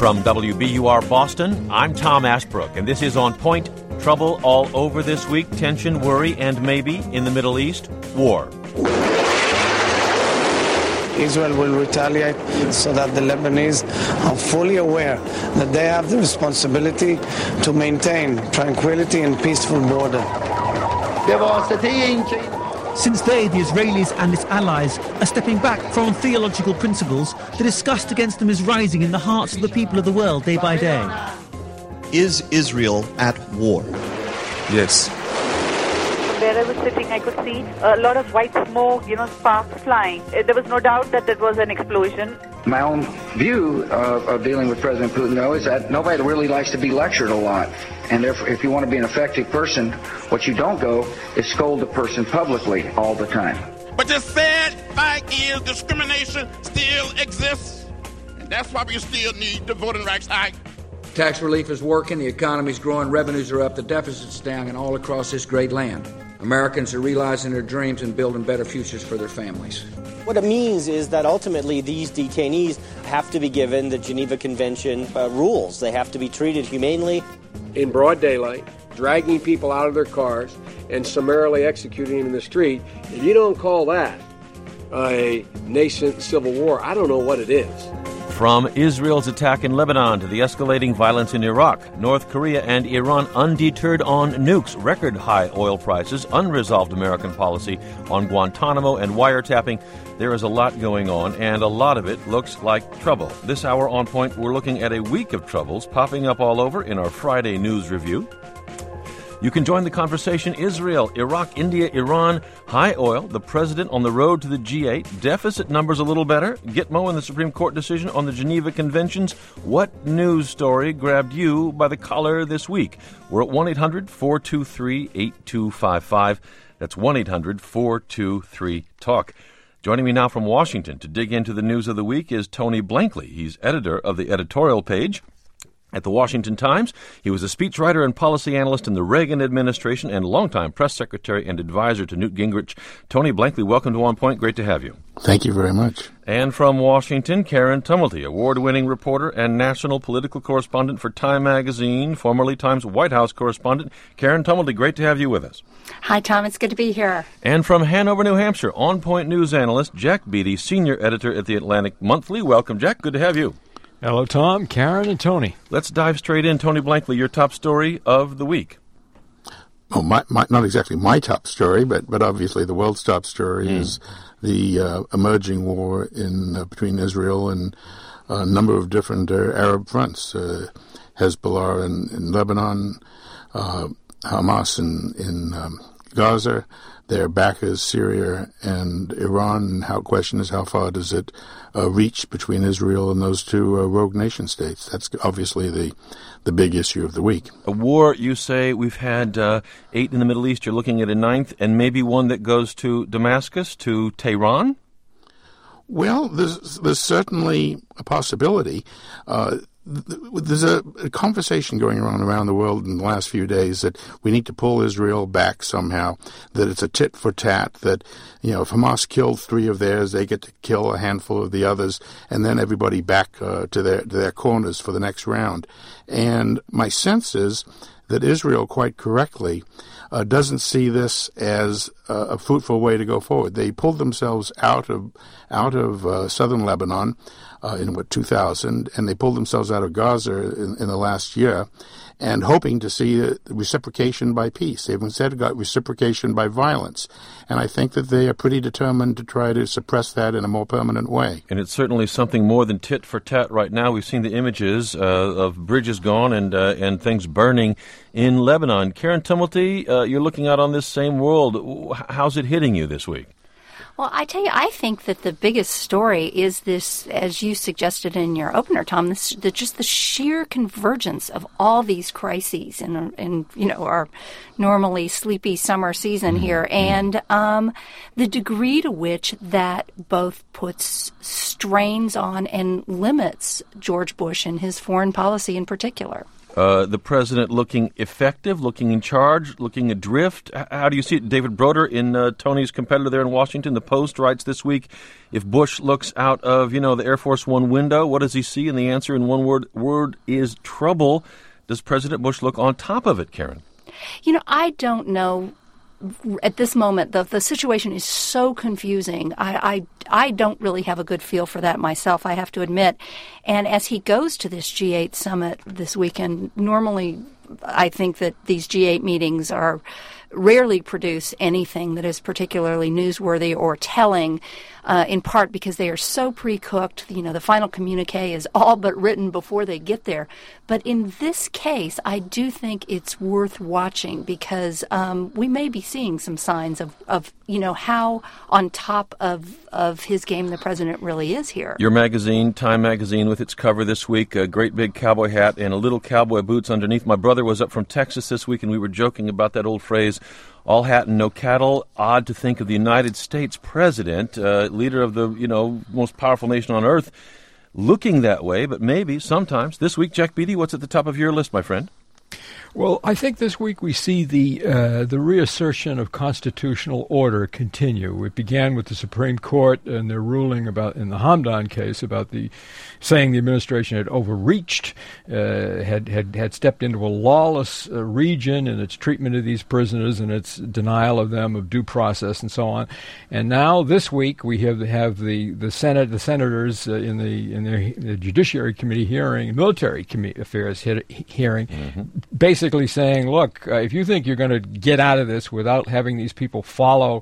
From WBUR Boston, I'm Tom Ashbrook, and this is On Point. Trouble all over this week, tension, worry, and maybe, in the Middle East, war. Israel will retaliate so that the Lebanese are fully aware that they have the responsibility to maintain tranquility and peaceful border. Since they, the Israelis and its allies, are stepping back from theological principles, the disgust against them is rising in the hearts of the people of the world day by day. Is Israel at war? Yes. Where I was sitting, I could see a lot of white smoke, sparks flying. There was no doubt that it was an explosion. My own view of dealing with President Putin, though, is that nobody really likes to be lectured a lot. And therefore, if you want to be an effective person, what you don't go is scold the person publicly all the time. But the sad fact is discrimination still exists. And that's why we still need the Voting Rights Act. Tax relief is working, the economy's growing, revenues are up, the deficit's down, and all across this great land. Americans are realizing their dreams and building better futures for their families. What it means is that ultimately these detainees have to be given the Geneva Convention rules. They have to be treated humanely. In broad daylight, dragging people out of their cars and summarily executing them in the street, if you don't call that a nascent civil war, I don't know what it is. From Israel's attack in Lebanon to the escalating violence in Iraq, North Korea and Iran undeterred on nukes, record high oil prices, unresolved American policy on Guantanamo and wiretapping. There is a lot going on, and a lot of it looks like trouble. This hour on Point, we're looking at a week of troubles popping up all over in our Friday news review. You can join the conversation. Israel, Iraq, India, Iran, high oil, the president on the road to the G8, deficit numbers a little better, Gitmo and the Supreme Court decision on the Geneva Conventions. What news story grabbed you by the collar this week? We're at 1-800-423-8255. That's 1-800-423-TALK. Joining me now from Washington to dig into the news of the week is Tony Blankley. He's editor of the editorial page at the Washington Times. He was a speechwriter and policy analyst in the Reagan administration and longtime press secretary and advisor to Newt Gingrich. Tony Blankley, welcome to On Point. Great to have you. Thank you very much. And from Washington, Karen Tumulty, award-winning reporter and national political correspondent for Time Magazine, formerly Times White House correspondent. Karen Tumulty, great to have you with us. Hi, Tom. It's good to be here. And from Hanover, New Hampshire, On Point news analyst Jack Beatty, senior editor at the Atlantic Monthly. Welcome, Jack. Good to have you. Hello, Tom, Karen, and Tony. Let's dive straight in. Tony Blankley, your top story of the week. Oh, not exactly my top story, but obviously the world's top story is the emerging war between Israel and a number of different Arab fronts. Hezbollah in Lebanon, Hamas in Gaza, their backers, Syria and Iran. And the question is, how far does it reach between Israel and those two rogue nation states? That's obviously the big issue of the week. A war, you say, we've had 8 in the Middle East. You're looking at a 9th, and maybe one that goes to Damascus, to Tehran? Well, there's certainly a possibility. There's a conversation going around the world in the last few days that we need to pull Israel back somehow, that it's a tit for tat, that, if Hamas killed 3 of theirs, they get to kill a handful of the others, and then everybody back to their corners for the next round. And my sense is that Israel, quite correctly, doesn't see this as a fruitful way to go forward. They pulled themselves out of southern Lebanon in 2000, and they pulled themselves out of Gaza in the last year, and hoping to see reciprocation by peace. They've instead got reciprocation by violence, and I think that they are pretty determined to try to suppress that in a more permanent way. And it's certainly something more than tit for tat right now. We've seen the images of bridges gone and things burning in Lebanon. Karen Tumulty, you're looking out on this same world. How's it hitting you this week? Well, I tell you, I think that the biggest story is this, as you suggested in your opener, Tom, just the sheer convergence of all these crises in our normally sleepy summer season here, and the degree to which that both puts strains on and limits George Bush and his foreign policy in particular. The president looking effective, looking in charge, looking adrift. How do you see it? David Broder, in Tony's competitor there in Washington, The Post, writes this week, if Bush looks out of, the Air Force One window, what does he see? And the answer in one word is trouble. Does President Bush look on top of it, Karen? I don't know. At this moment, the situation is so confusing. I don't really have a good feel for that myself, I have to admit. And as he goes to this G8 summit this weekend, normally I think that these G8 meetings rarely produce anything that is particularly newsworthy or telling, in part because they are so pre-cooked. The final communique is all but written before they get there. But in this case, I do think it's worth watching because we may be seeing some signs of how on top of his game the president really is here. Your magazine, Time Magazine, with its cover this week, a great big cowboy hat and a little cowboy boots underneath. My brother was up from Texas this week, and we were joking about that old phrase, all hat and no cattle. Odd to think of the United States president, leader of the most powerful nation on earth, looking that way, but maybe sometimes. This week, Jack Beatty, what's at the top of your list, my friend? Well, I think this week we see the reassertion of constitutional order continue. It began with the Supreme Court and their ruling in the Hamdan case about saying the administration had overreached, had stepped into a lawless region in its treatment of these prisoners and its denial of them of due process and so on. And now this week we have the senators in the Judiciary Committee hearing, Military Committee Affairs hearing, basically saying, look, if you think you're going to get out of this without having these people follow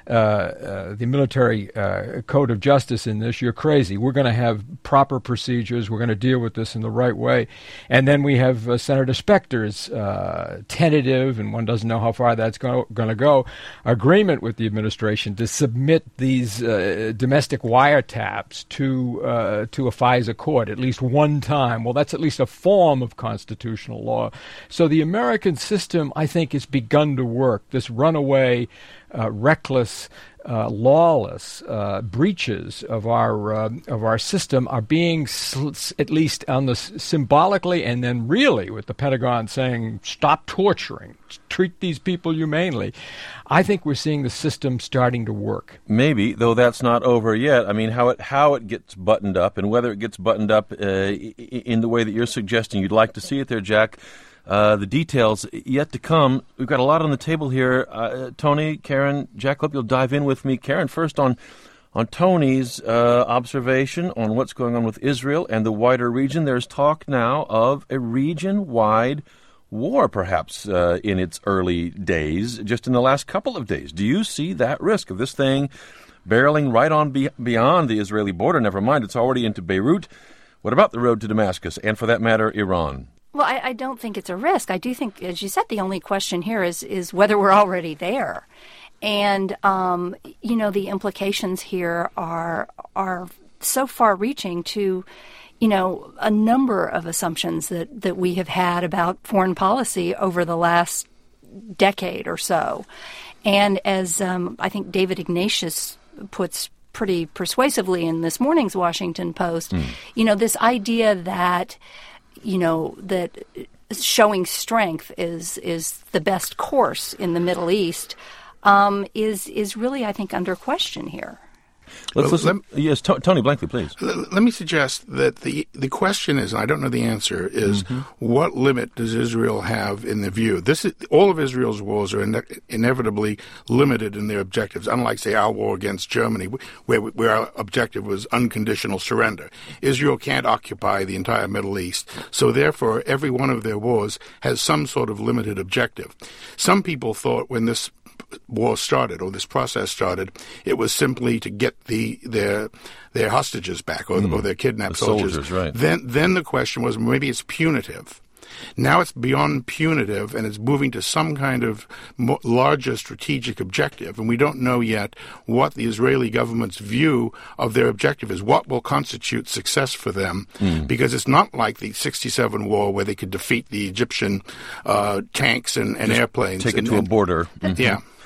the military code of justice in this, you're crazy. We're going to have proper procedures. We're going to deal with this in the right way. And then we have Senator Specter's tentative, and one doesn't know how far that's going to go, agreement with the administration to submit these domestic wiretaps to a FISA court at least one time. Well, that's at least a form of constitutional law. So the American system, I think, has begun to work. This runaway, reckless, lawless breaches of our system are being at least on the symbolically and then really with the Pentagon saying stop torturing, treat these people humanely. I think we're seeing the system starting to work. Maybe, though that's not over yet. I mean, how it gets buttoned up and whether it gets buttoned up in the way that you're suggesting you'd like to see it there, Jack. The details yet to come. We've got a lot on the table here. Tony, Karen, Jack, hope you'll dive in with me. Karen, first on Tony's observation on what's going on with Israel and the wider region. There's talk now of a region-wide war, perhaps in its early days, just in the last couple of days. Do you see that risk of this thing barreling right on beyond the Israeli border? Never mind, it's already into Beirut. What about the road to Damascus and, for that matter, Iran? Well, I don't think it's a risk. I do think, as you said, the only question here is whether we're already there. And, the implications here are so far-reaching to, a number of assumptions that we have had about foreign policy over the last decade or so. And as I think David Ignatius puts pretty persuasively in this morning's Washington Post, this idea that that showing strength is the best course in the Middle East is really, I think, under question here. Let's listen. Yes, Tony Blankley, please. Let me suggest that the question is, and I don't know the answer, is what limit does Israel have in the view? All of Israel's wars are inevitably limited in their objectives, unlike, say, our war against Germany, where our objective was unconditional surrender. Israel can't occupy the entire Middle East, so therefore every one of their wars has some sort of limited objective. Some people thought when this war started, or this process started, it was simply to get their hostages back, or their kidnapped soldiers. Right. Then the question was, maybe it's punitive. Now it's beyond punitive, and it's moving to some kind of larger strategic objective, and we don't know yet what the Israeli government's view of their objective is, what will constitute success for them, because it's not like the 1967 war where they could defeat the Egyptian tanks and airplanes. Take it to a border. Yeah.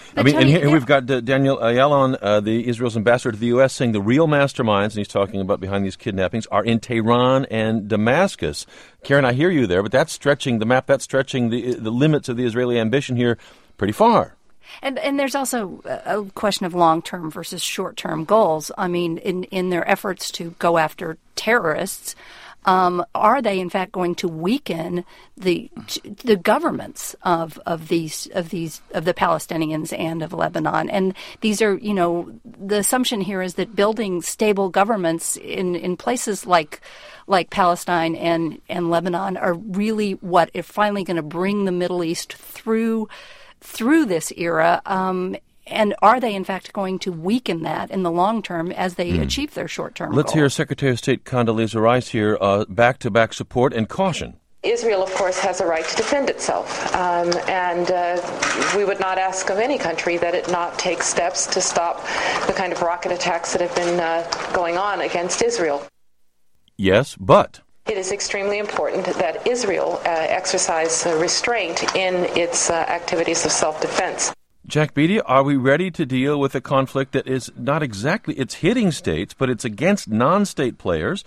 I mean, and here we've got Daniel Ayalon, the Israel's ambassador to the U.S., saying the real masterminds, and he's talking about behind these kidnappings, are in Tehran and Damascus. Karen, I hear you there, but that's stretching the map, that's stretching the limits of the Israeli ambition here pretty far. And there's also a question of long-term versus short-term goals. I mean, in their efforts to go after terrorists, are they in fact going to weaken the governments of the Palestinians and of Lebanon? And these are, the assumption here is that building stable governments in places like Palestine and Lebanon are really what is finally going to bring the Middle East through this era, and are they in fact going to weaken that in the long term as they achieve their short-term Let's goals? hear Secretary of State Condoleezza Rice here, back-to-back support and caution. Israel, of course, has a right to defend itself, and we would not ask of any country that it not take steps to stop the kind of rocket attacks that have been going on against Israel. Yes, but... It is extremely important that Israel exercise restraint in its activities of self-defense. Jack Beatty, are we ready to deal with a conflict that is not exactly, it's hitting states, but it's against non-state players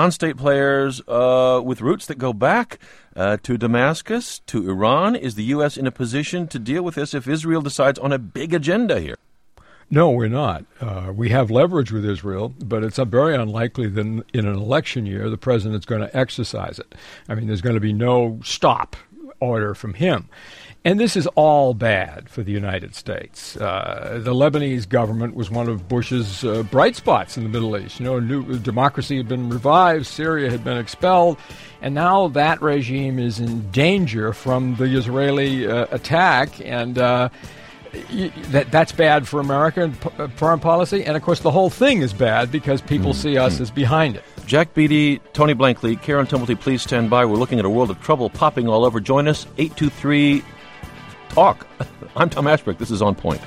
with roots that go back to Damascus, to Iran? Is the U.S. in a position to deal with this if Israel decides on a big agenda here? No, we're not. We have leverage with Israel, but it's very unlikely that in an election year the president's going to exercise it. I mean, there's going to be no stop order from him. And this is all bad for the United States. The Lebanese government was one of Bush's bright spots in the Middle East. New democracy had been revived, Syria had been expelled, and now that regime is in danger from the Israeli attack, and that's bad for American foreign policy. And, of course, the whole thing is bad because people see us as behind it. Jack Beatty, Tony Blankley, Karen Tumulty, please stand by. We're looking at a world of trouble popping all over. Join us, 823-TALK. I'm Tom Ashbrook. This is On Point.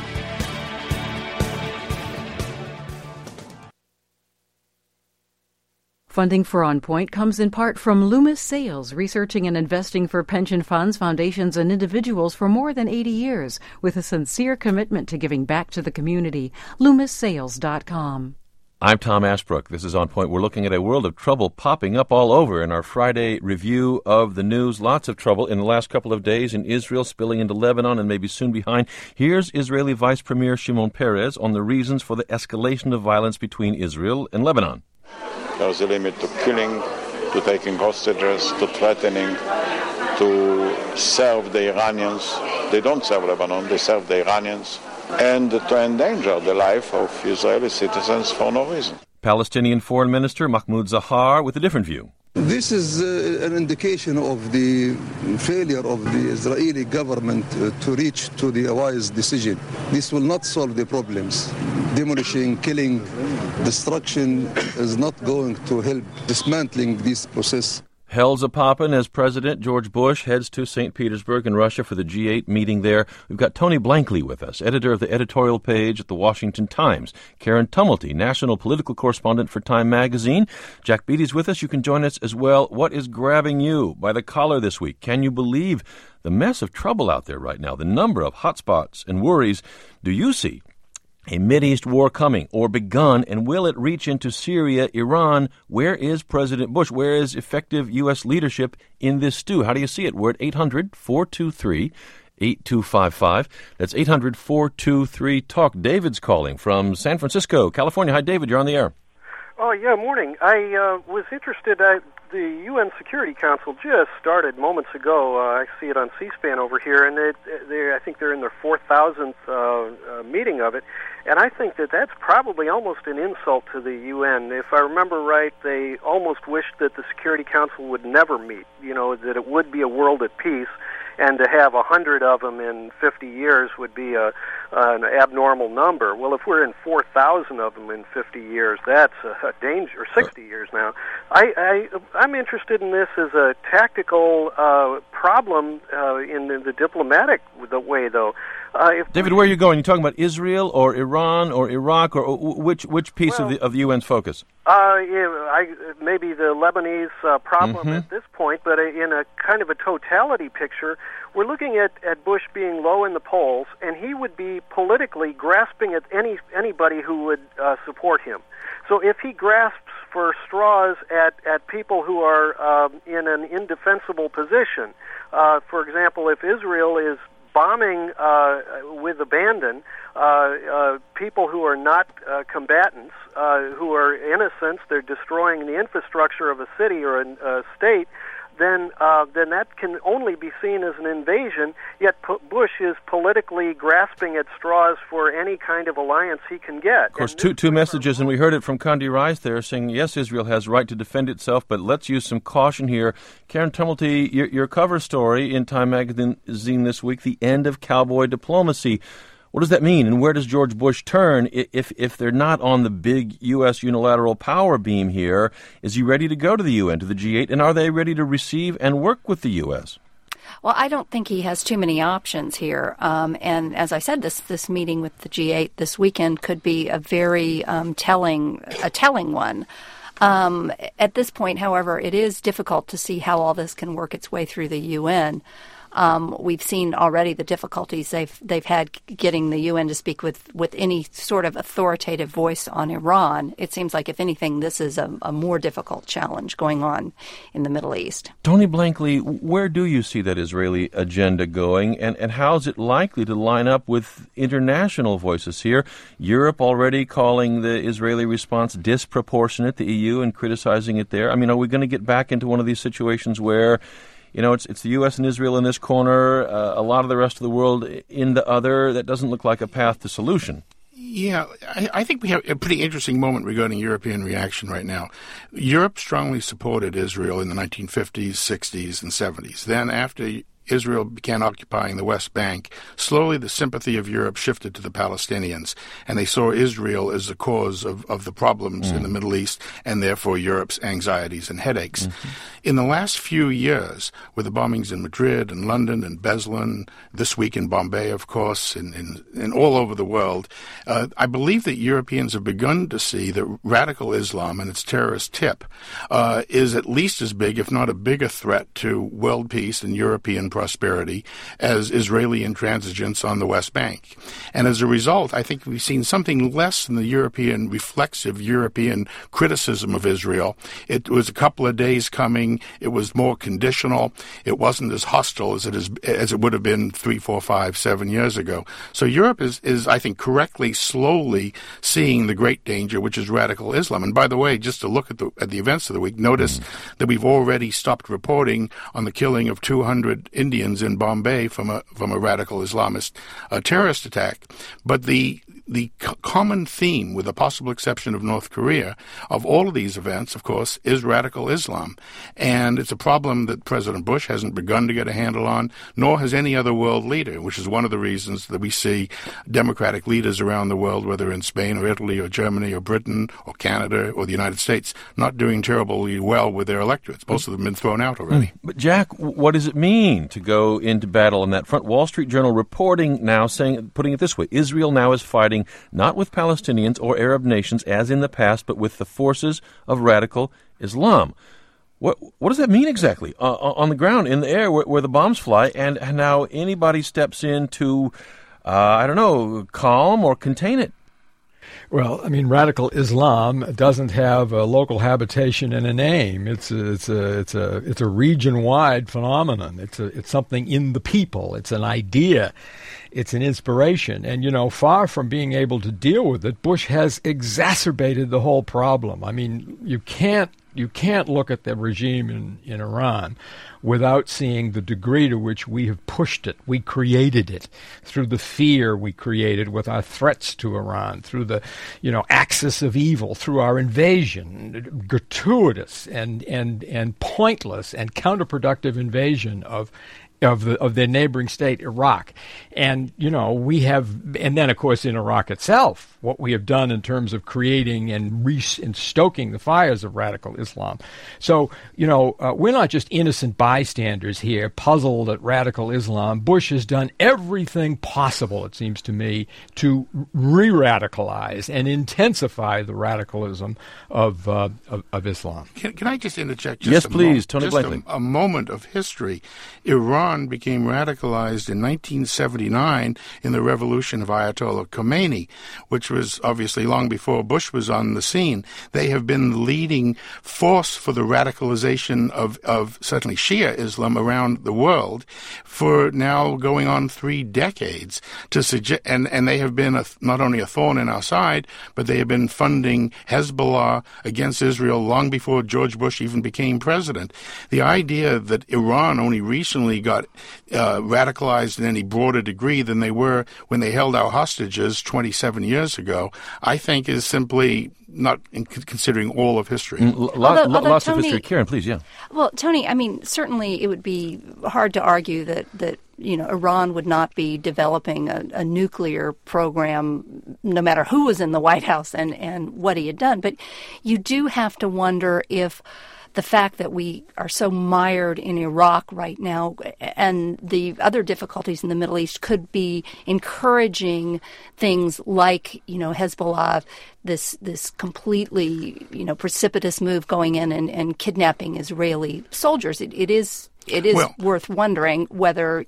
Funding for On Point comes in part from Loomis Sayles, researching and investing for pension funds, foundations, and individuals for more than 80 years, with a sincere commitment to giving back to the community. LoomisSayles.com. I'm Tom Ashbrook. This is On Point. We're looking at a world of trouble popping up all over in our Friday review of the news. Lots of trouble in the last couple of days in Israel, spilling into Lebanon and maybe soon behind. Here's Israeli Vice Premier Shimon Peres on the reasons for the escalation of violence between Israel and Lebanon. There's a limit to killing, to taking hostages, to threatening, to serve the Iranians. They don't serve Lebanon, they serve the Iranians. And to endanger the life of Israeli citizens for no reason. Palestinian Foreign Minister Mahmoud Zahar with a different view. This is an indication of the failure of the Israeli government to reach to the wise decision. This will not solve the problems. Demolishing, killing, destruction is not going to help dismantling this process. Helza Poppin as President George Bush heads to St. Petersburg in Russia for the G8 meeting there. We've got Tony Blankley with us, editor of the editorial page at the Washington Times. Karen Tumulty, national political correspondent for Time magazine. Jack Beatty's with us. You can join us as well. What is grabbing you by the collar this week? Can you believe the mess of trouble out there right now? The number of hotspots and worries. Do you see a Mideast war coming or begun, and will it reach into Syria, Iran? Where is President Bush? Where is effective U.S. leadership in this stew? How do you see it? We're at 800-423-8255. That's 800-423-TALK. David's calling from San Francisco, California. Hi, David. You're on the air. Oh, yeah, morning. I was interested. The UN Security Council just started moments ago. I see it on C-SPAN over here, and I think they're in their 4,000th meeting of it. And I think that that's probably almost an insult to the UN. If I remember right, they almost wished that the Security Council would never meet, that it would be a world at peace. And to have 100 of them in 50 years would be an abnormal number. Well, if we're in 4,000 of them in 50 years, that's a danger. 60 years now. I'm interested in this as a tactical problem in the diplomatic way, though. David, where are you going? You talking about Israel or Iran or Iraq or which piece of the UN's focus? Maybe the Lebanese problem at this point, but in a kind of a totality picture, we're looking at Bush being low in the polls, and he would be politically grasping at anybody who would support him. So if he grasps for straws at people who are in an indefensible position, for example, if Israel is bombing with abandon people who are not combatants, who are innocents, they're destroying the infrastructure of a city or a state, then that can only be seen as an invasion, yet Bush is politically grasping at straws for any kind of alliance he can get. Of course, two messages, and we heard it from Condi Rice there saying, yes, Israel has right to defend itself, but let's use some caution here. Karen Tumulty, your cover story in Time magazine this week, The End of Cowboy Diplomacy. What does that mean, and where does George Bush turn if they're not on the big U.S. unilateral power beam here? Is he ready to go to the UN, to the G8, and are they ready to receive and work with the U.S.? Well, I don't think he has too many options here. And as I said, this meeting with the G8 this weekend could be a very telling one. At this point, however, it is difficult to see how all this can work its way through the UN. We've seen already the difficulties they've had getting the UN to speak with any sort of authoritative voice on Iran. It seems like, if anything, this is a more difficult challenge going on in the Middle East. Tony Blankley, where do you see that Israeli agenda going, and how is it likely to line up with international voices here? Europe already calling the Israeli response disproportionate, the EU, and criticizing it there. I mean, are we going to get back into one of these situations where it's the U.S. and Israel in this corner, a lot of the rest of the world in the other? That doesn't look like a path to solution. Yeah, I think we have a pretty interesting moment regarding European reaction right now. Europe strongly supported Israel in the 1950s, 60s, and 70s. Then after Israel began occupying the West Bank, slowly the sympathy of Europe shifted to the Palestinians, and they saw Israel as the cause of the problems in the Middle East, and therefore Europe's anxieties and headaches. In the last few years, with the bombings in Madrid and London and Beslan, this week in Bombay, of course, and all over the world, I believe that Europeans have begun to see that radical Islam and its terrorist tip is at least as big, if not a bigger threat to world peace and European prosperity as Israeli intransigence on the West Bank. And as a result, I think we've seen something less than the reflexive European criticism of Israel. It was a couple of days coming. It was more conditional. It wasn't as hostile as it would have been 3, 4, 5, 7 years ago. So Europe is I think, correctly, slowly seeing the great danger, which is radical Islam. And by the way, just to look at the events of the week, notice that we've already stopped reporting on the killing of 200 Indians in Bombay from a radical Islamist terrorist attack. But the common theme, with the possible exception of North Korea, of all of these events, of course, is radical Islam. And it's a problem that President Bush hasn't begun to get a handle on, nor has any other world leader, which is one of the reasons that we see democratic leaders around the world, whether in Spain or Italy or Germany or Britain or Canada or the United States, not doing terribly well with their electorates. Most of them have been thrown out already. But, Jack, what does it mean to go into battle on that front? Wall Street Journal reporting now, putting it this way, Israel now is fighting not with Palestinians or Arab nations as in the past, but with the forces of radical Islam. What does that mean exactly? On the ground, in the air, where the bombs fly, and now anybody steps in to, calm or contain it? Well, I mean, radical Islam doesn't have a local habitation and a name. It's a region-wide phenomenon. It's something in the people. It's an idea. It's an inspiration. And, far from being able to deal with it, Bush has exacerbated the whole problem. I mean, you can't look at the regime in Iran without seeing the degree to which we have pushed it. We created it through the fear we created with our threats to Iran, through the, axis of evil, through our invasion, gratuitous and pointless and counterproductive invasion of of their neighboring state, Iraq. And, we have, and then, of course, in Iraq itself, what we have done in terms of creating and stoking the fires of radical Islam. So, we're not just innocent bystanders here, puzzled at radical Islam. Bush has done everything possible, it seems to me, to re-radicalize and intensify the radicalism of Islam. Can I just interject? Yes, please, Tony Blakely. A moment of history. Iran became radicalized in 1979 in the revolution of Ayatollah Khomeini, which was obviously long before Bush was on the scene. They have been the leading force for the radicalization of certainly Shia Islam around the world for now going on 3 decades. And they have been not only a thorn in our side, but they have been funding Hezbollah against Israel long before George Bush even became president. The idea that Iran only recently got radicalized in any broader degree than they were when they held our hostages 27 years ago, I think is simply not considering all of history. Lots of history. Karen, please, yeah. Well, Tony, certainly it would be hard to argue that Iran would not be developing a nuclear program no matter who was in the White House and what he had done. But you do have to wonder if the fact that we are so mired in Iraq right now and the other difficulties in the Middle East could be encouraging things like, Hezbollah, this completely, precipitous move going in and kidnapping Israeli soldiers. It is worth wondering whether,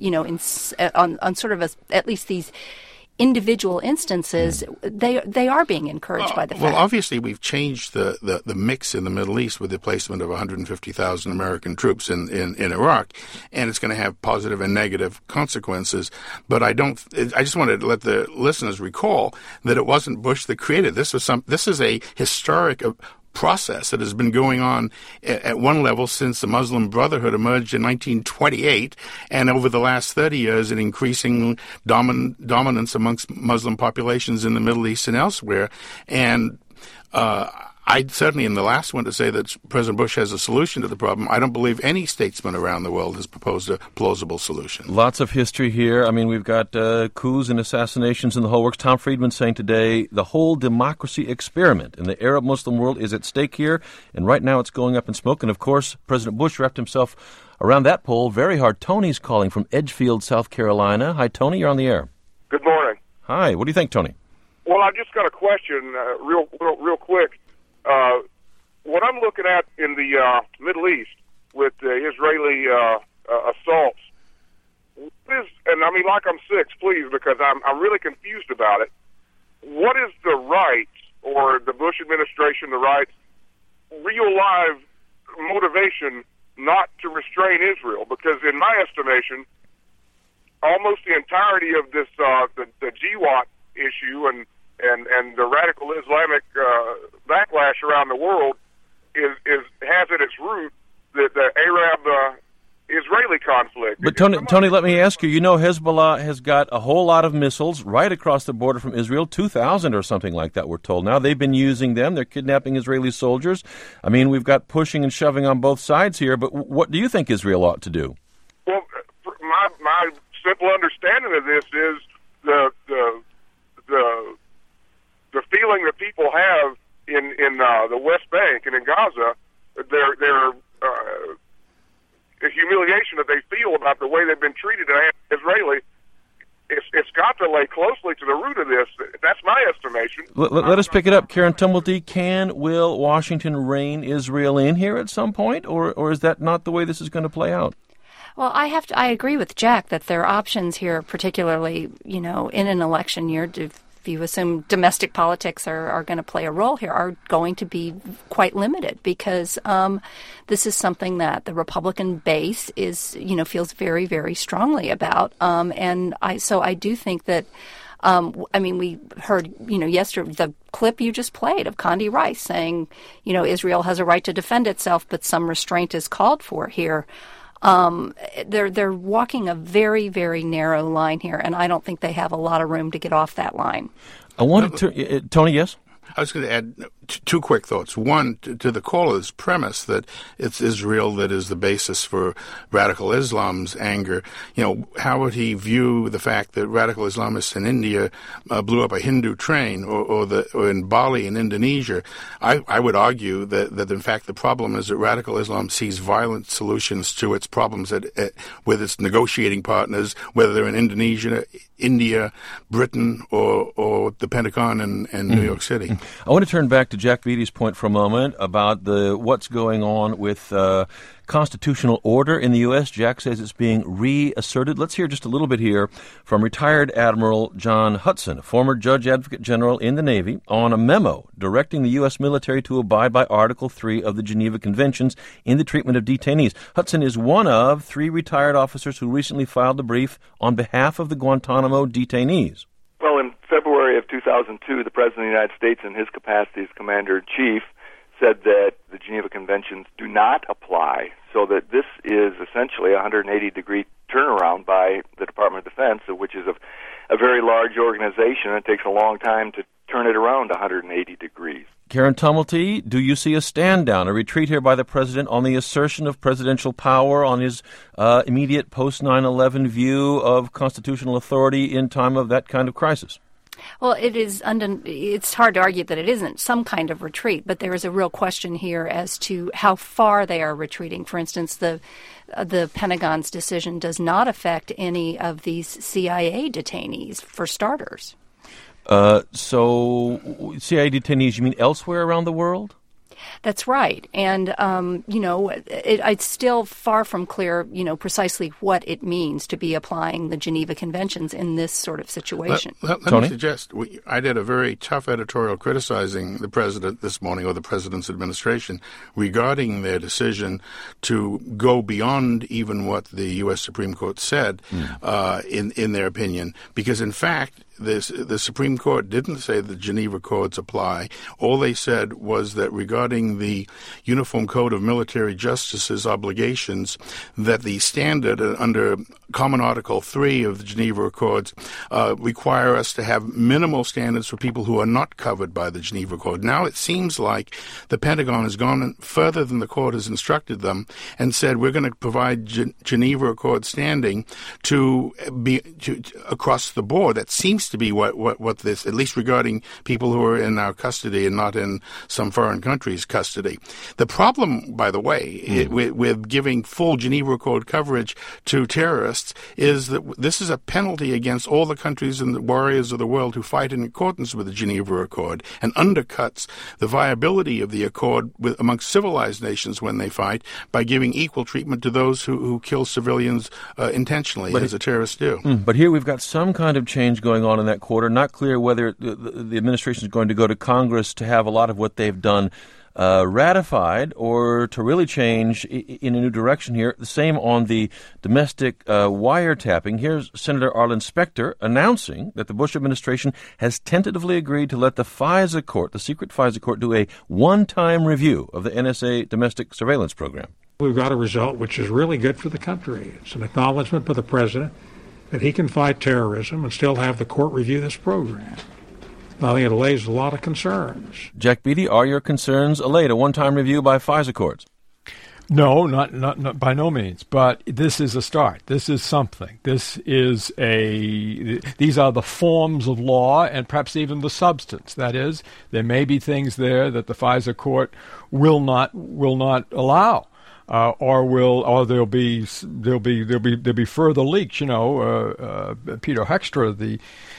on sort of at least these individual instances, they are being encouraged by the fact. Well, obviously, we've changed the mix in the Middle East with the placement of 150,000 American troops in Iraq, and it's going to have positive and negative consequences. But I just wanted to let the listeners recall that it wasn't Bush that created this. This is a historic process that has been going on at one level since the Muslim Brotherhood emerged in 1928, and over the last 30 years, an increasing dominance amongst Muslim populations in the Middle East and elsewhere. And I certainly am the last one to say that President Bush has a solution to the problem. I don't believe any statesman around the world has proposed a plausible solution. Lots of history here. We've got coups and assassinations in the whole works. Tom Friedman saying today the whole democracy experiment in the Arab Muslim world is at stake here, and right now it's going up in smoke. And, of course, President Bush wrapped himself around that pole very hard. Tony's calling from Edgefield, South Carolina. Hi, Tony. You're on the air. Good morning. Hi. What do you think, Tony? Well, I've just got a question real quick. What I'm looking at in the Middle East with the Israeli assaults is, and like I'm 6, please, because I'm really confused about it. What is the right, or the Bush administration, the right's real live motivation not to restrain Israel? Because in my estimation, almost the entirety of this the GWAT issue and the radical Islamic backlash around the world has at its root the Arab-Israeli conflict. But Tony, let me ask you. Hezbollah has got a whole lot of missiles right across the border from Israel, 2,000 or something like that, we're told. Now they've been using them. They're kidnapping Israeli soldiers. We've got pushing and shoving on both sides here. But what do you think Israel ought to do? Well, my simple understanding of this is the feeling that people have in the West Bank and in Gaza, their humiliation that they feel about the way they've been treated as Israeli, it's got to lay closely to the root of this. That's my estimation. Let us pick it up. Karen Tumblety, will Washington rein Israel in here at some point, or is that not the way this is going to play out? Well, I agree with Jack that there are options here, particularly, in an election year, if you assume domestic politics are going to play a role here, are going to be quite limited because this is something that the Republican base feels very, very strongly about. And I do think that, we heard, yesterday, the clip you just played of Condi Rice saying, Israel has a right to defend itself, but some restraint is called for here. They're walking a very, very narrow line here, and I don't think they have a lot of room to get off that line. I wanted to, Tony, yes? I was going to add two quick thoughts. One, to the caller's premise that it's Israel that is the basis for radical Islam's anger. How would he view the fact that radical Islamists in India blew up a Hindu train, or in Bali in Indonesia? I would argue that in fact the problem is that radical Islam sees violent solutions to its problems with its negotiating partners, whether they're in Indonesia, India, Britain, or the Pentagon and New York City. I want to turn back to Jack Beatty's point for a moment about what's going on with constitutional order in the U.S. Jack says it's being reasserted. Let's hear just a little bit here from retired Admiral John Hudson, a former Judge Advocate General in the Navy, on a memo directing the U.S. military to abide by Article 3 of the Geneva Conventions in the treatment of detainees. Hudson is one of 3 retired officers who recently filed a brief on behalf of the Guantanamo detainees. Well, in February of 2002, the President of the United States, in his capacity as Commander-in-Chief, said that the Geneva Conventions do not apply, so that this is essentially a 180-degree turnaround by the Department of Defense, which is a very large organization. It takes a long time to turn it around 180 degrees. Karen Tumulty, do you see a stand down, a retreat here by the President on the assertion of presidential power, on his immediate post-9/11 view of constitutional authority in time of that kind of crisis? Well, it's hard to argue that it isn't some kind of retreat, but there is a real question here as to how far they are retreating. For instance, the Pentagon's decision does not affect any of these CIA detainees, for starters. So CIA detainees, you mean elsewhere around the world? That's right. And, it's still far from clear, precisely what it means to be applying the Geneva Conventions in this sort of situation. Let me suggest, I did a very tough editorial criticizing the president this morning, or the president's administration, regarding their decision to go beyond even what the U.S. Supreme Court said in their opinion, because in fact, the Supreme Court didn't say the Geneva Codes apply. All they said was that regarding the Uniform Code of Military Justice's obligations, that the standard under Common Article 3 of the Geneva Accords require us to have minimal standards for people who are not covered by the Geneva Code. Now it seems like the Pentagon has gone further than the court has instructed them and said we're going to provide Geneva Accord standing to across the board. That seems to be what this, at least regarding people who are in our custody and not in some foreign country's custody. The problem, by the way, with giving full Geneva Accord coverage to terrorists is that this is a penalty against all the countries and the warriors of the world who fight in accordance with the Geneva Accord, and undercuts the viability of the accord amongst civilized nations when they fight by giving equal treatment to those who kill civilians intentionally, as the terrorists do. But here we've got some kind of change going on in that quarter. Not clear whether the administration is going to go to Congress to have a lot of what they've done ratified, or to really change in a new direction here. The same on the domestic wiretapping. Here's Senator Arlen Specter announcing that the Bush administration has tentatively agreed to let the FISA court, the secret FISA court, do a one-time review of the NSA domestic surveillance program. We've got a result which is really good for the country. It's an acknowledgement by the president that he can fight terrorism and still have the court review this program. I think it allays a lot of concerns. Jack Beatty, are your concerns allayed? A one-time review by FISA courts? No, not by no means. But this is a start. This is something. These are the forms of law, and perhaps even the substance. That is, there may be things there that the FISA court will not allow. Or there'll be further leaks. Peter Hoekstra, the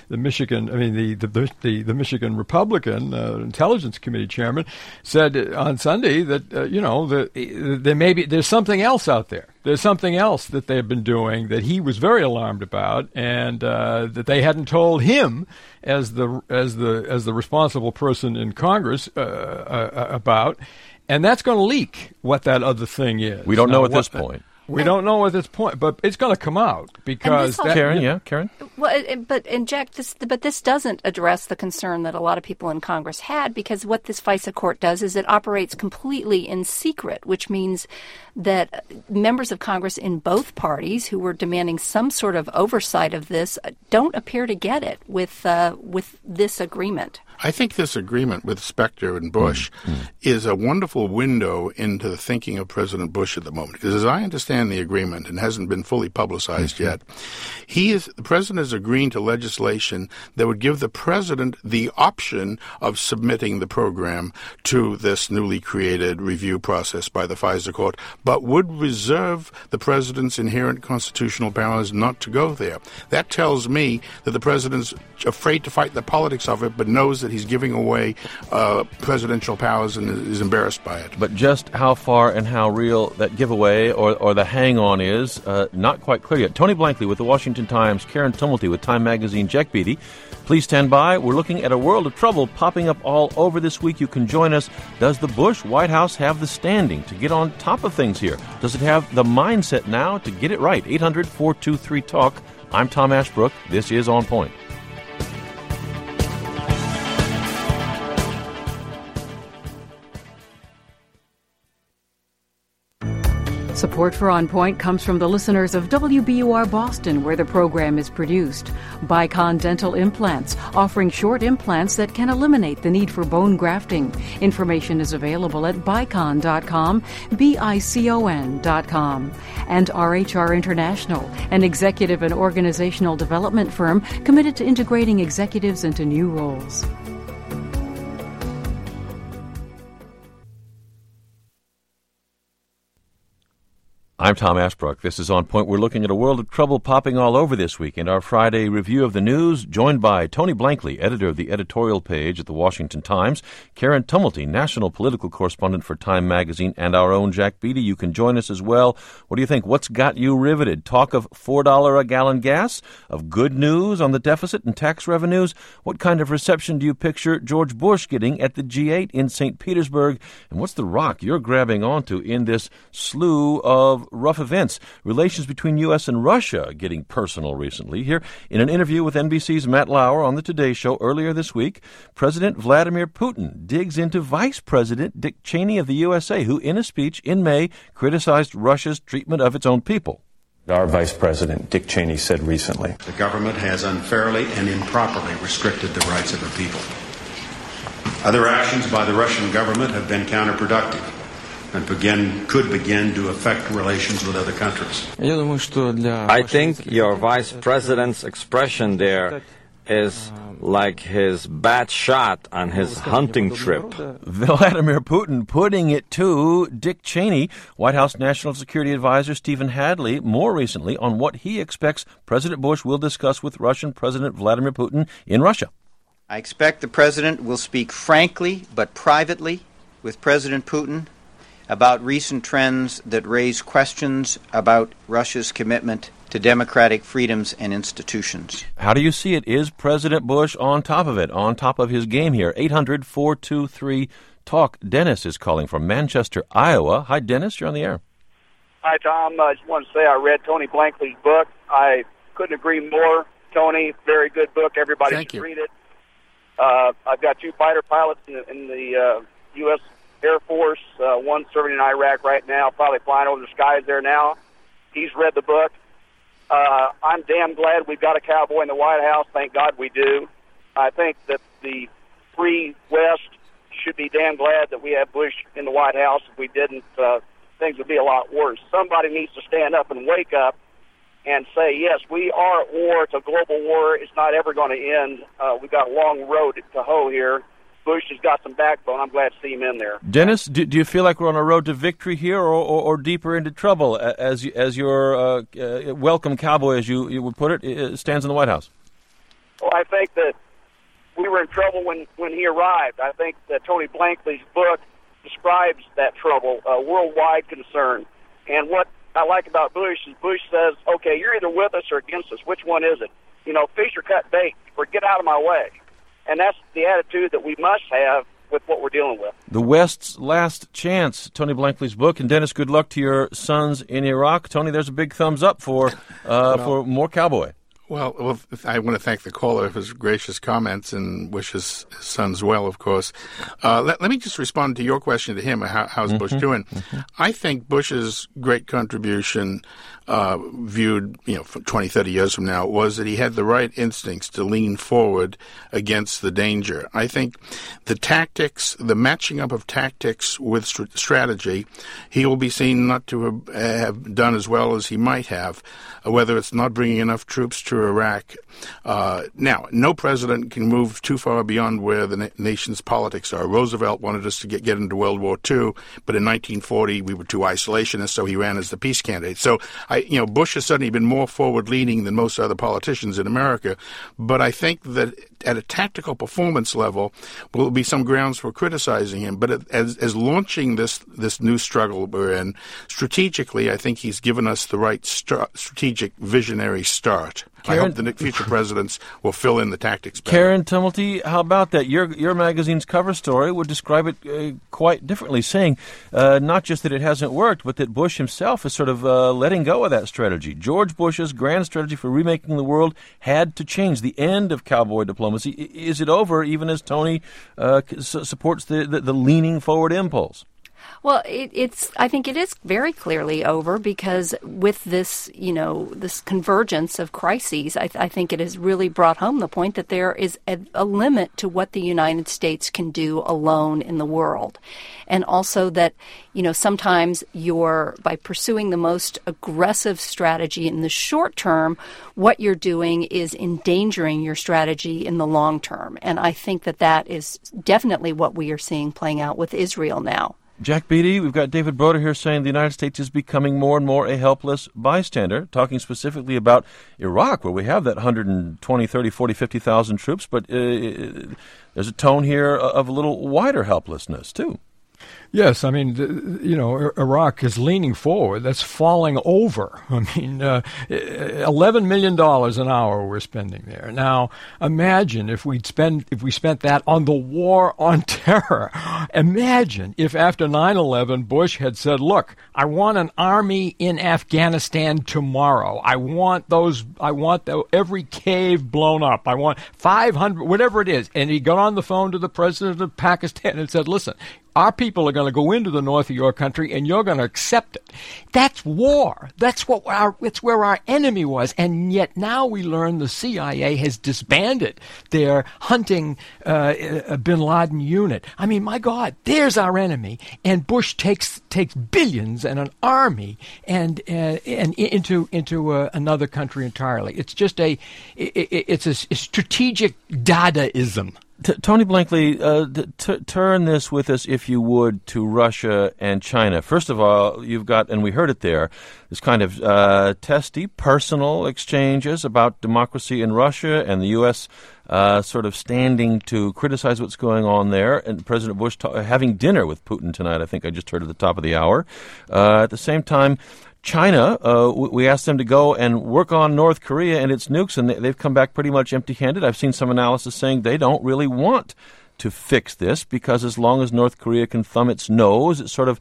Michigan Republican Intelligence Committee chairman, said on Sunday that there's something else out there. There's something else that they've been doing that he was very alarmed about, and that they hadn't told him as the responsible person in Congress about. And that's going to leak what that other thing is. We don't know at this point. We don't know at this point, but it's going to come out because Karen. Well, but this doesn't address the concern that a lot of people in Congress had, because what this FISA court does is it operates completely in secret, which means that members of Congress in both parties who were demanding some sort of oversight of this don't appear to get it with this agreement. I think this agreement with Specter and Bush is a wonderful window into the thinking of President Bush at the moment. Because as I understand the agreement, and hasn't been fully publicized yet, the president is agreeing to legislation that would give the president the option of submitting the program to this newly created review process by the FISA court, but would reserve the president's inherent constitutional powers not to go there. That tells me that the president's afraid to fight the politics of it, but knows that he's giving away presidential powers and is embarrassed by it. But just how far and how real that giveaway or the hang-on is, not quite clear yet. Tony Blankley with the Washington Times, Karen Tumulty with Time Magazine, Jack Beatty. Please stand by. We're looking at a world of trouble popping up all over this week. You can join us. Does the Bush White House have the standing to get on top of things here? Does it have the mindset now to get it right? 800-423-TALK. I'm Tom Ashbrook. This is On Point. Support for On Point comes from the listeners of WBUR Boston, where the program is produced. Bicon Dental Implants, offering short implants that can eliminate the need for bone grafting. Information is available at bicon.com, BICON.com. And RHR International, an executive and organizational development firm committed to integrating executives into new roles. I'm Tom Ashbrook. This is On Point. We're looking at a world of trouble popping all over this week. In our Friday review of the news, joined by Tony Blankley, editor of the editorial page at the Washington Times, Karen Tumulty, national political correspondent for Time Magazine, and our own Jack Beatty. You can join us as well. What do you think? What's got you riveted? Talk of $4 a gallon gas? Of good news on the deficit and tax revenues? What kind of reception do you picture George Bush getting at the G8 in St. Petersburg? And what's the rock you're grabbing onto in this slew of rough events? Relations between U.S. and Russia getting personal recently. Here, in an interview with NBC's Matt Lauer on the Today Show earlier this week, President Vladimir Putin digs into Vice President Dick Cheney of the USA, who in a speech in May criticized Russia's treatment of its own people. Our Vice President Dick Cheney said recently, the government has unfairly and improperly restricted the rights of the people. Other actions by the Russian government have been counterproductive and could begin to affect relations with other countries. I think your Vice President's expression there is like his bad shot on his hunting trip. Vladimir Putin putting it to Dick Cheney, White House National Security Advisor Stephen Hadley, more recently on what he expects President Bush will discuss with Russian President Vladimir Putin in Russia. I expect the President will speak frankly but privately with President Putin about recent trends that raise questions about Russia's commitment to democratic freedoms and institutions. How do you see it? Is President Bush on top of it, on top of his game here? 800-423-TALK. Dennis is calling from Manchester, Iowa. Hi, Dennis. You're on the air. Hi, Tom. I just want to say I read Tony Blankley's book. I couldn't agree more. Tony, very good book. Everybody should read it. I've got two fighter pilots in the U.S. Air Force, one serving in Iraq right now, probably flying over the skies there now. He's read the book. I'm damn glad we've got a cowboy in the White House. Thank God we do. I think that the free West should be damn glad that we have Bush in the White House. If we didn't, things would be a lot worse. Somebody needs to stand up and wake up and say, yes, we are at war. It's a global war. It's not ever going to end. We've got a long road to hoe here. Bush has got some backbone. I'm glad to see him in there. Dennis, do you feel like we're on a road to victory here or deeper into trouble as your welcome cowboy, as you would put it, stands in the White House? Well, I think that we were in trouble when he arrived. I think that Tony Blankley's book describes that trouble, a worldwide concern. And what I like about Bush is Bush says, okay, you're either with us or against us. Which one is it? You know, fish or cut bait, or get out of my way. And that's the attitude that we must have with what we're dealing with. The West's Last Chance, Tony Blankley's book. And Dennis, good luck to your sons in Iraq. Tony, there's a big thumbs up for more cowboy. Well, I want to thank the caller for his gracious comments and wish his sons well, of course. Let me just respond to your question to him. How's Bush doing? I think Bush's great contribution, viewed 20, 30 years from now, was that he had the right instincts to lean forward against the danger. I think the tactics, the matching up of tactics with strategy, he will be seen not to have done as well as he might have, whether it's not bringing enough troops to Iraq. Now, no president can move too far beyond where the nation's politics are. Roosevelt wanted us to get into World War II, but in 1940 we were too isolationist, so he ran as the peace candidate. So, Bush has suddenly been more forward-leaning than most other politicians in America, but I think that at a tactical performance level, will be some grounds for criticizing him. But as launching this new struggle we're in, strategically, I think he's given us the right strategic visionary start. Karen, I hope the future presidents will fill in the tactics better. Karen Tumulty, how about that? Your magazine's cover story would describe it quite differently, saying not just that it hasn't worked, but that Bush himself is sort of letting go of that strategy. George Bush's grand strategy for remaking the world had to change. The end of cowboy diplomacy. Is it over, even as Tony supports the leaning forward impulse? Well, I think it is very clearly over, because with this, this convergence of crises, I think it has really brought home the point that there is a limit to what the United States can do alone in the world. And also that, sometimes by pursuing the most aggressive strategy in the short term, what you're doing is endangering your strategy in the long term. And I think that is definitely what we are seeing playing out with Israel now. Jack Beatty, we've got David Broder here saying the United States is becoming more and more a helpless bystander, talking specifically about Iraq, where we have that 120, 30, 40, 50,000 troops, but there's a tone here of a little wider helplessness, too. Yes, I mean, Iraq is leaning forward. That's falling over. I mean, $11 million an hour we're spending there. Now, imagine if we spent that on the war on terror. Imagine if after 9/11 Bush had said, "Look, I want an army in Afghanistan tomorrow. I want every cave blown up. I want 500, whatever it is." And he got on the phone to the president of Pakistan and said, "Listen, our people are going to go into the north of your country, and you're going to accept it." That's war. It's where our enemy was. And yet now we learn the CIA has disbanded their hunting bin Laden unit. I mean, my God, there's our enemy. And Bush takes billions and an army and into another country entirely. It's just it's a strategic Dadaism. Tony Blankley, turn this with us, if you would, to Russia and China. First of all, you've got, and we heard it there, this kind of testy, personal exchanges about democracy in Russia and the U.S. Sort of standing to criticize what's going on there. And President Bush having dinner with Putin tonight, I think I just heard at the top of the hour. At the same time, China, we asked them to go and work on North Korea and its nukes, and they've come back pretty much empty-handed. I've seen some analysis saying they don't really want to fix this because as long as North Korea can thumb its nose, it sort of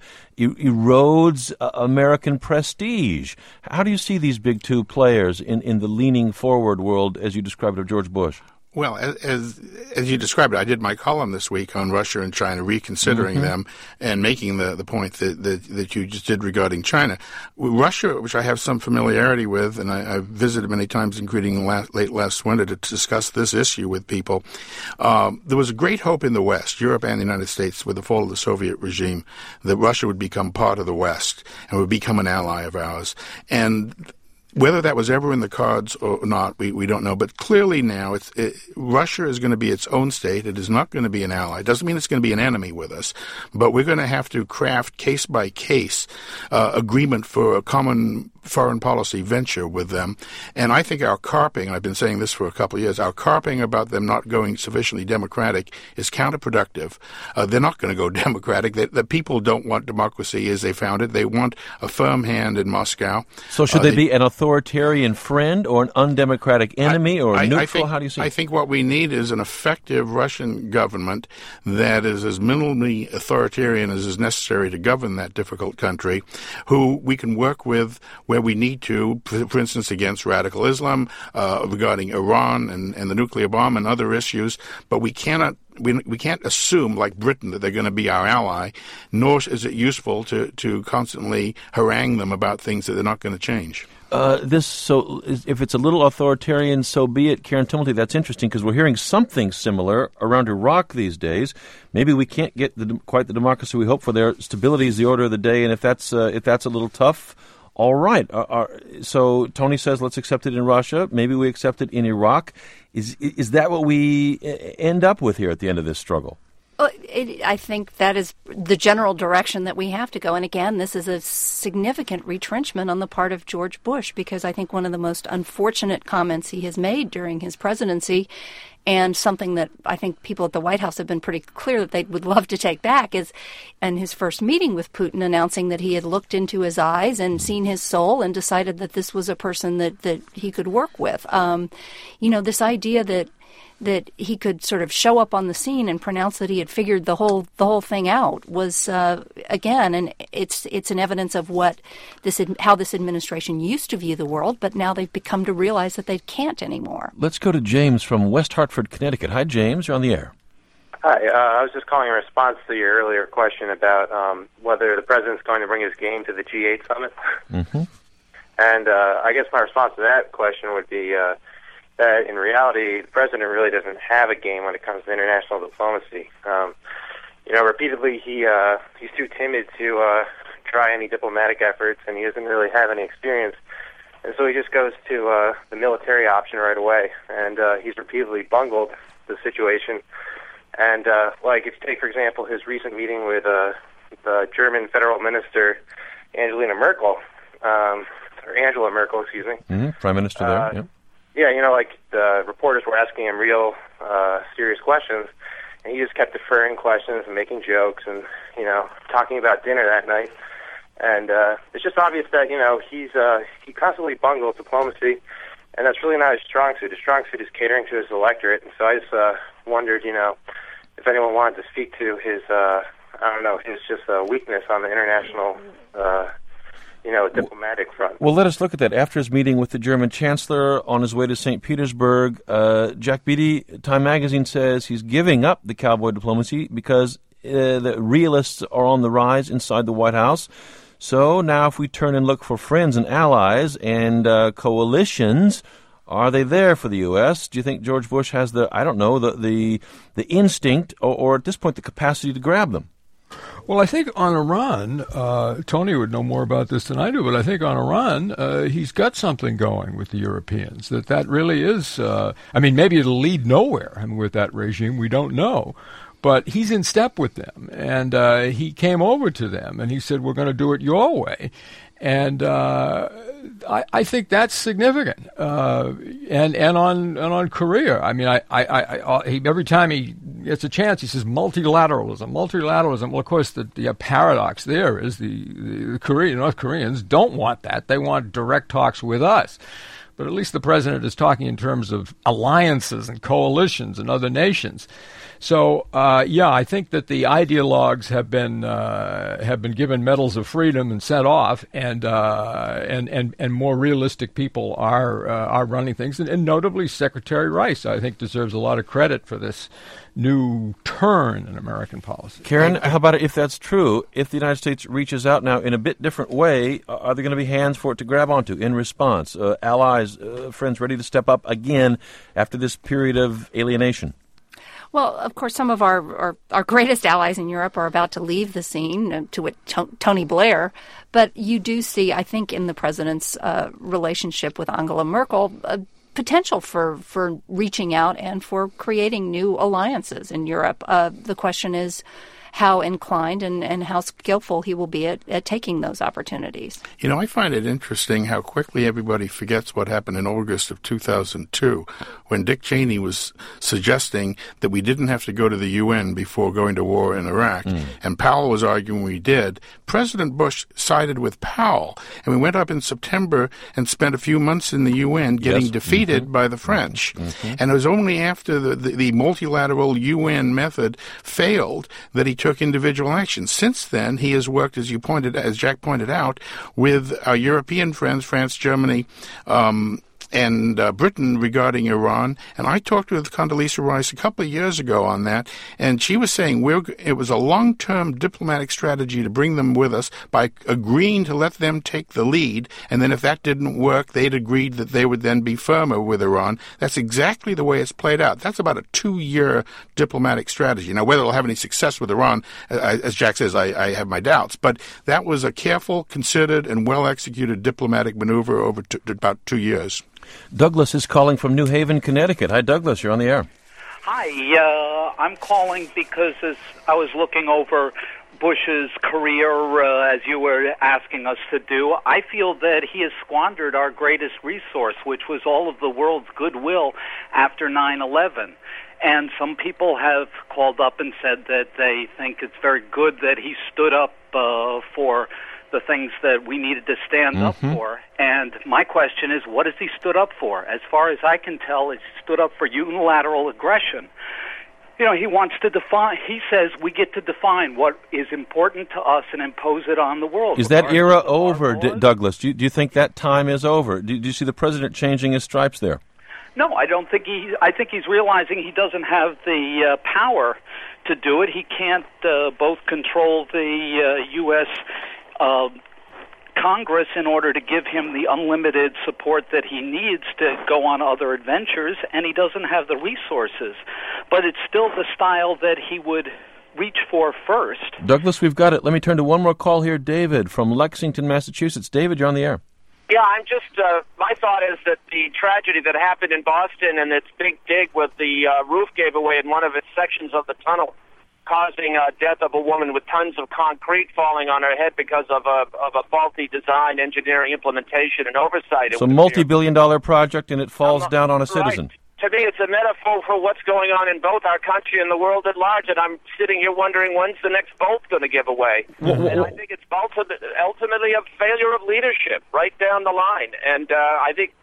erodes American prestige. How do you see these big two players in the leaning forward world, as you described of George Bush? Well, as you described it, I did my column this week on Russia and China, reconsidering them and making the point that you just did regarding China. Russia, which I have some familiarity with, and I've visited many times, including late last winter, to discuss this issue with people. There was a great hope in the West, Europe and the United States, with the fall of the Soviet regime, that Russia would become part of the West and would become an ally of ours. And whether that was ever in the cards or not, we don't know. But clearly now, Russia is going to be its own state. It is not going to be an ally. It doesn't mean it's going to be an enemy with us. But we're going to have to craft case-by-case agreement for a common foreign policy venture with them. And I think our carping, I've been saying this for a couple of years, our carping about them not going sufficiently democratic is counterproductive. They're not going to go democratic. The people don't want democracy as they found it. They want a firm hand in Moscow. So should they be an authoritarian friend or an undemocratic enemy or neutral? How do you see it? I think what we need is an effective Russian government that is as minimally authoritarian as is necessary to govern that difficult country, who we can work with where we need to, for instance, against radical Islam, regarding Iran and the nuclear bomb and other issues. But we can't assume, like Britain, that they're going to be our ally, nor is it useful to constantly harangue them about things that they're not going to change. If it's a little authoritarian, so be it. Karen Tumulty, that's interesting because we're hearing something similar around Iraq these days. Maybe we can't get quite the democracy we hope for there. Stability is the order of the day, and if that's a little tough, all right. So Tony says let's accept it in Russia. Maybe we accept it in Iraq. Is that what we end up with here at the end of this struggle? I think that is the general direction that we have to go. And again, this is a significant retrenchment on the part of George Bush, because I think one of the most unfortunate comments he has made during his presidency, and something that I think people at the White House have been pretty clear that they would love to take back, is in his first meeting with Putin announcing that he had looked into his eyes and seen his soul and decided that this was a person that he could work with. This idea that he could sort of show up on the scene and pronounce that he had figured the whole thing out was again, and it's an evidence of how this administration used to view the world, but now they've become to realize that they can't anymore. Let's go to James from West Hartford, Connecticut. Hi, James. You're on the air. Hi. I was just calling in response to your earlier question about whether the president's going to bring his game to the G8 summit. Mm-hmm. And I guess my response to that question would be that in reality, the president really doesn't have a game when it comes to international diplomacy. Repeatedly he's too timid to try any diplomatic efforts, and he doesn't really have any experience. And so he just goes to the military option right away, and he's repeatedly bungled the situation. And if you take, for example, his recent meeting with the German Federal Minister Angela Merkel, excuse me. Mm-hmm. Prime Minister there, yeah. Yeah, the reporters were asking him real serious questions, and he just kept deferring questions and making jokes and, talking about dinner that night. And it's just obvious that, he constantly bungles diplomacy, and that's really not his strong suit. His strong suit is catering to his electorate. And so I just wondered, if anyone wanted to speak to his, his just weakness on the international diplomatic front. Well, let us look at that. After his meeting with the German Chancellor on his way to St. Petersburg, Jack Beatty, Time Magazine says he's giving up the cowboy diplomacy because the realists are on the rise inside the White House. So now if we turn and look for friends and allies and coalitions, are they there for the U.S.? Do you think George Bush has the instinct or at this point the capacity to grab them? Well, I think on Iran, Tony would know more about this than I do, but I think on Iran, he's got something going with the Europeans. That really is, maybe it'll lead nowhere with that regime. We don't know. But he's in step with them, and he came over to them, and he said, we're going to do it your way. And I think that's significant. And on Korea, every time he gets a chance, he says multilateralism. Well, of course, the paradox there is the North Koreans don't want that. They want direct talks with us. But at least the president is talking in terms of alliances and coalitions and other nations. So, I think that the ideologues have been given medals of freedom and sent off, and more realistic people are running things, and notably Secretary Rice, I think, deserves a lot of credit for this new turn in American policy. Karen, how about if that's true? If the United States reaches out now in a bit different way, are there going to be hands for it to grab onto in response? Allies, friends ready to step up again after this period of alienation? Well, of course, some of our greatest allies in Europe are about to leave the scene, to wit, Tony Blair. But you do see, I think, in the president's relationship with Angela Merkel, potential for reaching out and for creating new alliances in Europe. The question is, how inclined and how skillful he will be at taking those opportunities. You know, I find it interesting how quickly everybody forgets what happened in August of 2002 when Dick Cheney was suggesting that we didn't have to go to the UN before going to war in Iraq, and Powell was arguing we did. President Bush sided with Powell, and we went up in September and spent a few months in the UN getting defeated by the French. And it was only after the multilateral UN method failed that he took individual action. Since then, he has worked, as Jack pointed out, with our European friends, France, Germany, and Britain regarding Iran. And I talked with Condoleezza Rice a couple of years ago on that, and she was saying it was a long-term diplomatic strategy to bring them with us by agreeing to let them take the lead, and then if that didn't work, they'd agreed that they would then be firmer with Iran. That's exactly the way it's played out. That's about a 2-year diplomatic strategy. Now, whether it'll have any success with Iran, as Jack says, I have my doubts, but that was a careful, considered, and well-executed diplomatic maneuver over about 2 years. Douglas is calling from New Haven, Connecticut. Hi, Douglas. You're on the air. Hi. I'm calling because as I was looking over Bush's career, as you were asking us to do, I feel that he has squandered our greatest resource, which was all of the world's goodwill after 9/11. And some people have called up and said that they think it's very good that he stood up for the things that we needed to stand up for. And my question is, what has he stood up for? As far as I can tell, he stood up for unilateral aggression. You know, he wants to define, he says we get to define what is important to us and impose it on the world. Is that era over, Douglas? Do you think that time is over? Do you see the president changing his stripes there? No, I don't think I think he's realizing he doesn't have the power to do it. He can't both control the U.S. Congress in order to give him the unlimited support that he needs to go on other adventures, and he doesn't have the resources. But it's still the style that he would reach for first. Douglas, we've got it. Let me turn to one more call here. David from Lexington, Massachusetts. David, you're on the air. Yeah, I'm just, my thought is that the tragedy that happened in Boston and its big dig with the roof gave away in one of its sections of the tunnel, causing death of a woman with tons of concrete falling on her head because of a faulty design, engineering, implementation, and oversight. So multi-billion-dollar project, and it falls down on a citizen. Right. To me, it's a metaphor for what's going on in both our country and the world at large, and I'm sitting here wondering when's the next bolt going to give away. And I think it's ultimately a failure of leadership right down the line. And I think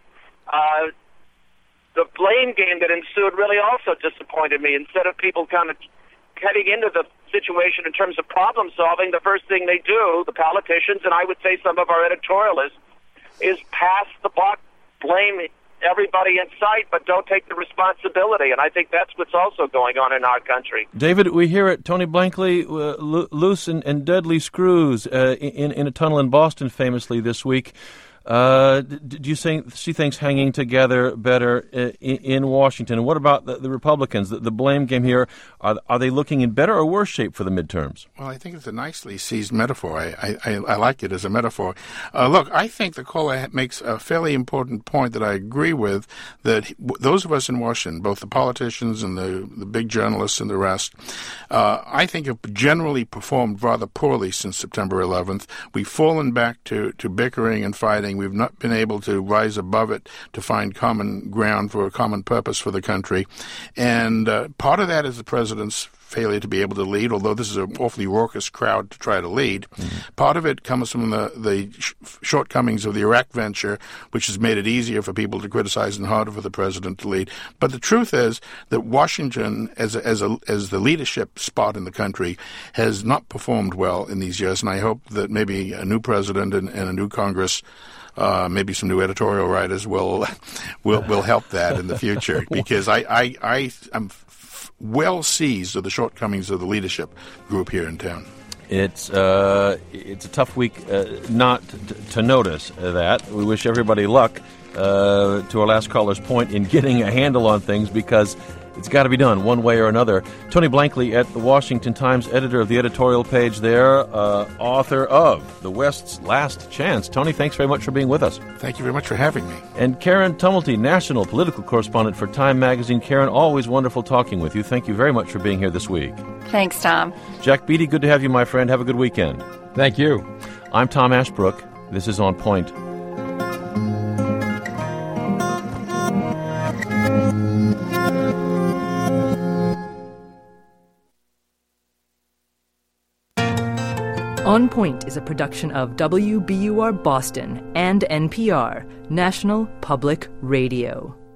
the blame game that ensued really also disappointed me. Instead of people kind of heading into the situation in terms of problem solving, the first thing they do, the politicians, and I would say some of our editorialists, is pass the buck, blame everybody in sight, but don't take the responsibility. And I think that's what's also going on in our country. David, we hear it. Tony Blankley, loose and deadly screws in a tunnel in Boston famously this week. Do you see things hanging together better in Washington? And what about the Republicans? The blame game here, are they looking in better or worse shape for the midterms? Well, I think it's a nicely seized metaphor. I like it as a metaphor. Look, I think the caller makes a fairly important point that I agree with, that those of us in Washington, both the politicians and the big journalists and the rest, I think have generally performed rather poorly since September 11th. We've fallen back to bickering and fighting. We've not been able to rise above it to find common ground for a common purpose for the country. And part of that is the president's failure to be able to lead, although this is an awfully raucous crowd to try to lead. Part of it comes from the shortcomings of the Iraq venture, which has made it easier for people to criticize and harder for the president to lead. But the truth is that Washington, as the leadership spot in the country, has not performed well in these years, and I hope that maybe a new president and a new Congress, maybe some new editorial writers will help that in the future, because I'm well seized of the shortcomings of the leadership group here in town. It's a tough week not to notice that. We wish everybody luck, to our last caller's point, in getting a handle on things, because It's got to be done one way or another. Tony Blankley at the Washington Times, editor of the editorial page there, author of The West's Last Chance. Tony, thanks very much for being with us. Thank you very much for having me. And Karen Tumulty, national political correspondent for Time Magazine. Karen, always wonderful talking with you. Thank you very much for being here this week. Thanks, Tom. Jack Beatty, good to have you, my friend. Have a good weekend. Thank you. I'm Tom Ashbrook. This is On Point. On Point is a production of WBUR Boston and NPR, National Public Radio.